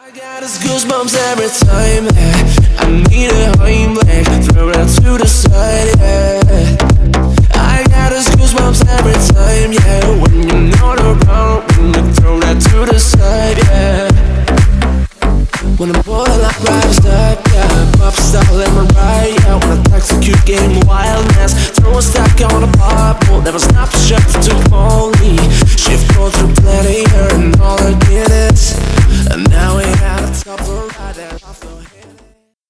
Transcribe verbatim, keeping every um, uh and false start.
I got those goosebumps every time that I need a Heimlich, throw it to the side, yeah. I got those goosebumps every time, yeah. When you're not around, when you throw that to the side, yeah. When I'm boiling like rice up, yeah. Pop style in my right, yeah. When I execute game wildness, throw a stack on a pop, never stop the shot for too long.